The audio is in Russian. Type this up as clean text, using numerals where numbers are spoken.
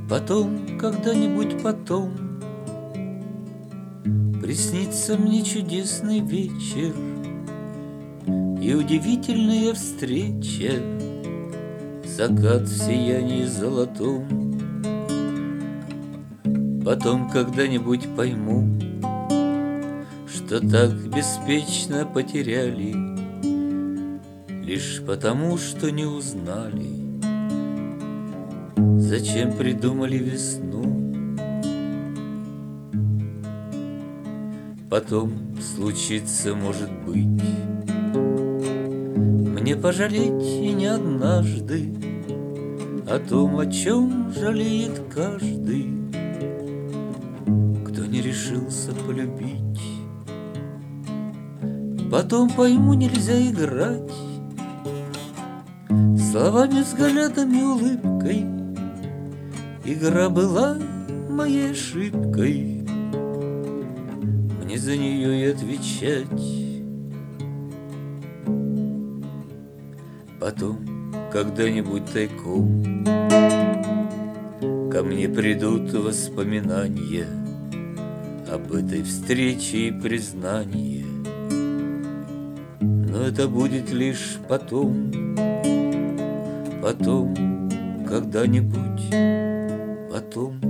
Потом, когда-нибудь потом, приснится мне чудесный вечер и удивительная встреча, закат в сиянии золотом. Потом когда-нибудь пойму, что так беспечно потеряли, лишь потому, что не узнали, зачем придумали весну. Потом случится, может быть, мне пожалеть и не однажды о том, о чем жалеет каждый, кто не решился полюбить. Потом пойму, нельзя играть словами, взглядами, улыбкой. Игра была моей ошибкой, мне за нее и отвечать. Потом, когда-нибудь тайком, ко мне придут воспоминания об этой встрече и признание. Но это будет лишь потом, потом, когда-нибудь потом.